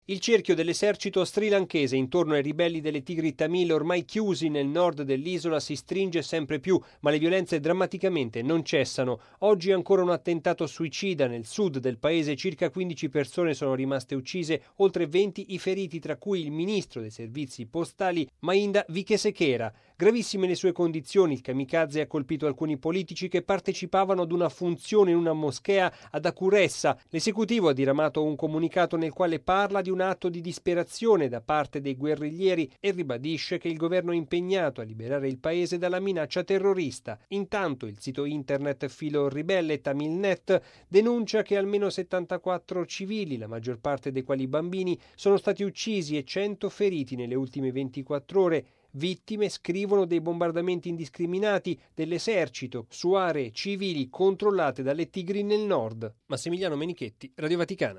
Il cerchio dell'esercito srilankese intorno ai ribelli delle Tigri Tamil ormai chiusi nel nord dell'isola si stringe sempre più, ma le violenze drammaticamente non cessano. Oggi ancora un attentato suicida nel sud del paese, circa 15 persone sono rimaste uccise, oltre 20 i feriti, tra cui il ministro dei servizi postali Mahinda Wickesekera. Gravissime le sue condizioni, il kamikaze ha colpito alcuni politici che partecipavano ad una funzione in una moschea ad Akuressa. L'esecutivo ha diramato un comunicato nel quale parla di un atto di disperazione da parte dei guerriglieri e ribadisce che il governo è impegnato a liberare il paese dalla minaccia terrorista. Intanto il sito internet filo ribelle Tamilnet denuncia che almeno 74 civili, la maggior parte dei quali bambini, sono stati uccisi e 100 feriti nelle ultime 24 ore. Vittime, scrivono, dei bombardamenti indiscriminati dell'esercito su aree civili controllate dalle Tigri nel nord. Massimiliano Menichetti, Radio Vaticana.